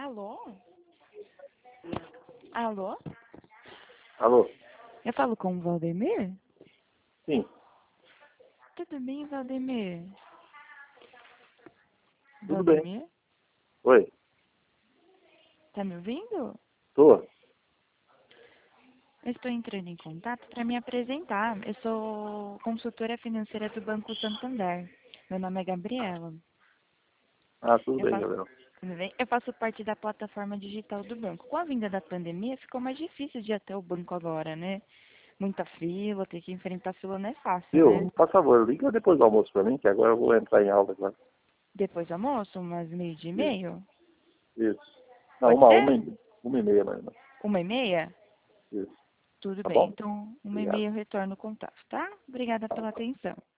Alô? Alô? Alô? Eu falo com o Valdemir? Sim. Tudo bem, Valdemir? Tudo bem. Valdemir? Oi. Tá me ouvindo? Tô. Eu estou entrando em contato para me apresentar. Eu sou consultora financeira do Banco Santander. Meu nome é Gabriela. Ah, tudo Eu bem, faço, Gabriel. tudo bem? Eu faço parte da plataforma digital do banco. Com a vinda da pandemia, ficou mais difícil de ir até o banco agora, né? Muita fila, ter que enfrentar fila não é fácil, né? Viu? Por favor, liga depois do almoço pra mim, que agora eu vou entrar em aula agora. Depois do almoço, umas 12:30. Isso. Não, Pode ser? 1h30 mais ou menos. 1:30? Isso. Tudo Tá bem. bom? Então, uma e Obrigado. meia eu retorno o contato, tá? Obrigada pela atenção.